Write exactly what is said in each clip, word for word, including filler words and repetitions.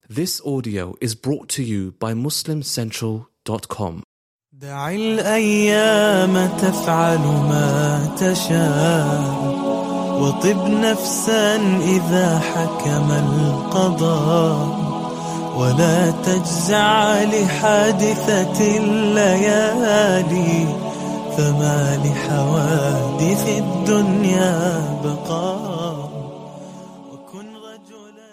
This audio is brought to you by muslim central dot com. دع الأيام تفعل ما تشاء وطب نفسا إذا حكم القضاء ولا تجزع لحادثة الليالي فما لحوادث الدنيا بقاء وكن رجلا.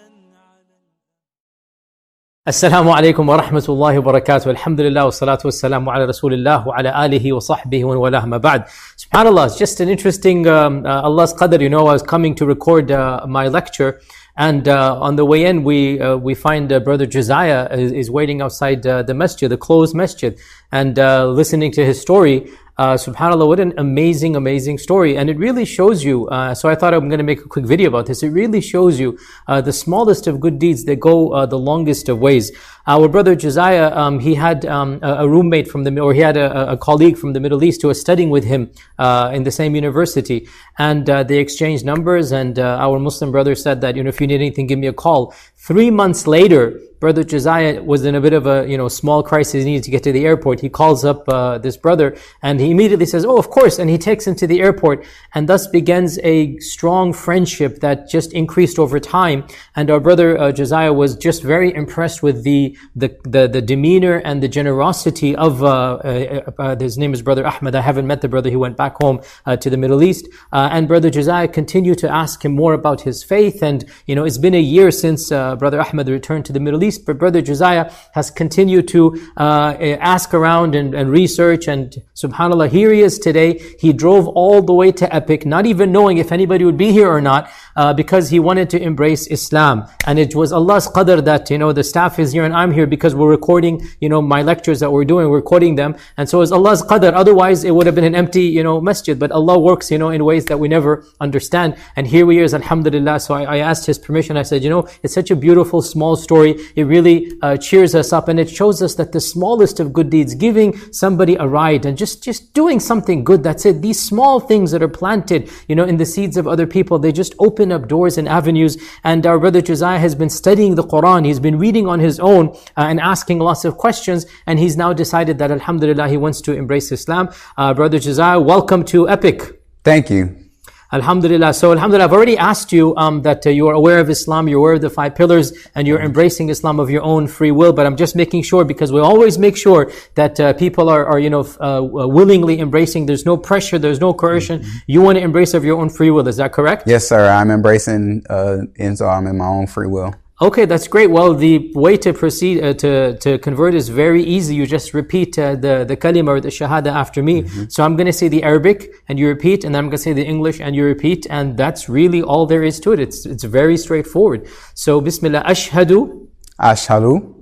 Assalamu alaikum wa rahmatullahi wa barakatuh. Alhamdulillah wa salatu wa salamu ala rasulillah wa ala alihi wa sahbihi wa walah ma ba'd. SubhanAllah, it's just an interesting, um, uh, Allah's qadr. You know, I was coming to record uh, my lecture, and uh, on the way in, we uh, we find uh, Brother Josiah is, is waiting outside uh, the masjid, the closed masjid, and uh, listening to his story. Uh, SubhanAllah, what an amazing, amazing story. And it really shows you, uh, so I thought I'm going to make a quick video about this. It really shows you uh, the smallest of good deeds, they go uh, the longest of ways. Our brother Josiah, um, he had um, a, a roommate from the, or he had a, a colleague from the Middle East who was studying with him uh, in the same university. And uh, they exchanged numbers, and uh, our Muslim brother said that, you know, if you need anything, give me a call. Three months later, Brother Josiah was in a bit of a, you know, small crisis. He needed to get to the airport. He calls up uh, this brother, and he immediately says, oh, of course. And he takes him to the airport, and thus begins a strong friendship that just increased over time. And our brother uh, Josiah was just very impressed with the the the, the demeanor and the generosity of uh, uh, uh, his name is Brother Ahmed. I haven't met the brother. He went back home uh, to the Middle East. Uh, and Brother Josiah continued to ask him more about his faith. And, you know, it's been a year since uh, Brother Ahmed returned to the Middle East. But Brother Josiah has continued to uh, ask around and, and research, and subhanAllah, here he is today. He drove all the way to Epic, not even knowing if anybody would be here or not, uh, because he wanted to embrace Islam. And it was Allah's qadr that, you know, the staff is here and I'm here because we're recording, you know, my lectures that we're doing, we're recording them. And so it's Allah's qadr. Otherwise, it would have been an empty, you know, masjid. But Allah works, you know, in ways that we never understand. And here we are, alhamdulillah. So I, I asked his permission. I said, you know, it's such a beautiful, small story. It really uh, cheers us up, and it shows us that the smallest of good deeds, giving somebody a ride and just, just doing something good, that's it. These small things that are planted, you know, in the seeds of other people, they just open up doors and avenues. And our brother Josiah has been studying the Quran. He's been reading on his own uh, and asking lots of questions, and he's now decided that alhamdulillah, he wants to embrace Islam. Uh, brother Josiah, welcome to Epic. Thank you. Alhamdulillah. So alhamdulillah, I've already asked you um, that uh, you are aware of Islam, you're aware of the five pillars, and you're embracing Islam of your own free will. But I'm just making sure, because we always make sure that uh, people are, are, you know, uh, willingly embracing. There's no pressure, there's no coercion. Mm-hmm. You want to embrace of your own free will. Is that correct? Yes, sir. I'm embracing uh, Islam in my own free will. Okay, that's great. Well, the way to proceed uh, to to convert is very easy. You just repeat uh, the the kalima or the shahada after me. Mm-hmm. So I'm going to say the Arabic and you repeat, and then I'm going to say the English and you repeat, and that's really all there is to it. It's it's very straightforward. So Bismillah, ashhadu, ashhadu,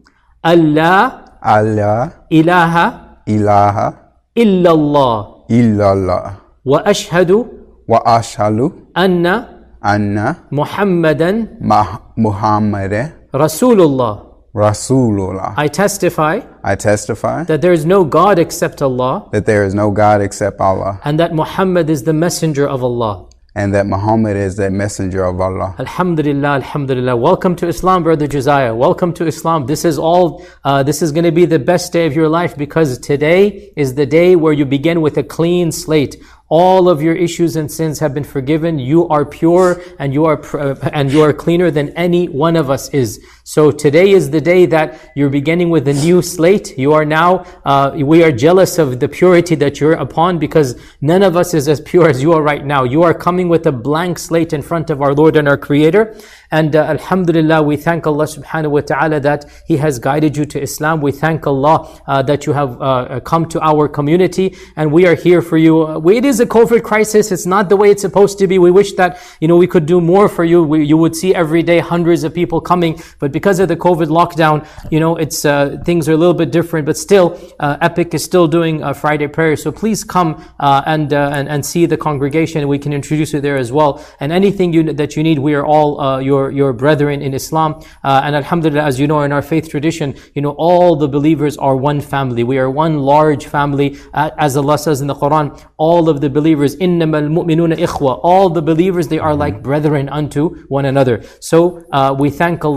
Allah, Allah, ilaha, ilaha, illallah, illallah, wa ashhadu, wa ashhadu, anna, anna, Muhammadan, Ma- Muhammad, Rasulullah. Rasulullah. I testify I testify that there is no God except Allah, that there is no God except Allah, and that Muhammad is the messenger of Allah. and that Muhammad is the messenger of Allah. Alhamdulillah, alhamdulillah. Welcome to Islam, Brother Josiah. Welcome to Islam. This is all, uh, this is going to be the best day of your life, because today is the day where you begin with a clean slate. All of your issues and sins have been forgiven. You are pure, and you are pr- and you are cleaner than any one of us is. So today is the day that you're beginning with a new slate. You are now, uh, we are jealous of the purity that you're upon, because none of us is as pure as you are right now. You are coming with a blank slate in front of our Lord and our Creator. And uh, alhamdulillah, we thank Allah subhanahu wa ta'ala that He has guided you to Islam. We thank Allah uh, that you have uh, come to our community, and we are here for you. Uh, it is a COVID crisis. It's not the way it's supposed to be. We wish that, you know, we could do more for you. We, you would see every day hundreds of people coming, but because of the COVID lockdown, you know, it's uh, things are a little bit different. But still, uh, Epic is still doing uh, Friday prayer. So please come uh, and, uh, and and see the congregation. We can introduce you there as well. And anything you, that you need, we are all uh, your your brethren in Islam. Uh, and alhamdulillah, as you know, in our faith tradition, you know, all the believers are one family. We are one large family. Uh, as Allah says in the Quran, all of the believers, innamal mu'minuna ikhwa, all the believers, they are like brethren unto one another. So uh, we thank Allah that He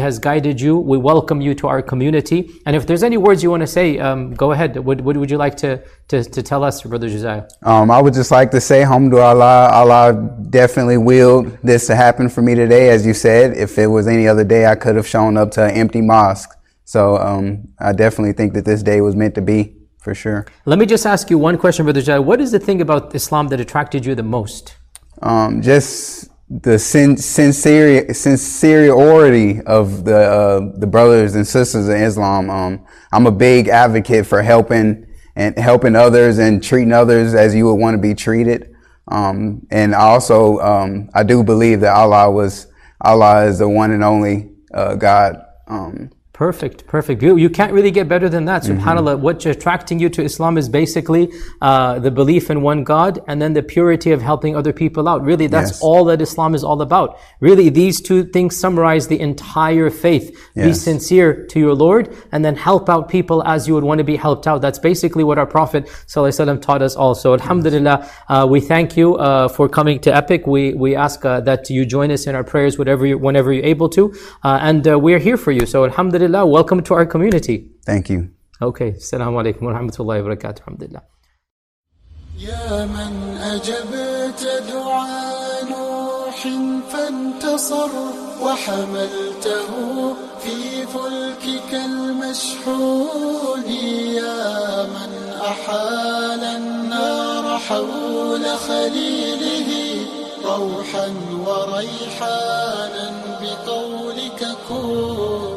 has guided you. We welcome you to our community. And if there's any words you want to say, um, go ahead. What, what would you like to, to, to tell us, Brother Josiah? Um, I would just like to say, Alhamdulillah, Allah definitely willed this to happen for me today. As you said, if it was any other day, I could have shown up to an empty mosque. So um, I definitely think that this day was meant to be, for sure. Let me just ask you one question, Brother Josiah. What is the thing about Islam that attracted you the most? Um, just the sin- sincere sincerity of the uh, the brothers and sisters in Islam. Um, I'm a big advocate for helping and helping others and treating others as you would want to be treated. Um, and also, um, I do believe that Allah was Allah is the one and only uh, God. Um, Perfect, perfect. You, you can't really get better than that. Mm-hmm. SubhanAllah, what's attracting you to Islam is basically uh, the belief in one God and then the purity of helping other people out. Really, that's yes. all that Islam is all about. Really, these two things summarize the entire faith. Yes. Be sincere to your Lord and then help out people as you would want to be helped out. That's basically what our Prophet ﷺ taught us also. Alhamdulillah, uh, we thank you uh, for coming to Epic. We we ask uh, that you join us in our prayers whatever you, whenever you're able to. Uh, and uh, we're here for you. So Alhamdulillah. Welcome to our community. Thank you. Okay. Assalamu alaikum wa rahmatullahi wa barakatuh. Alhamdulillah. يا من أجبت دعاء نوح فانتصر وحملته في فلكك المشحون يا من أحال النار حول خليله روحا وريحانا بقولك كن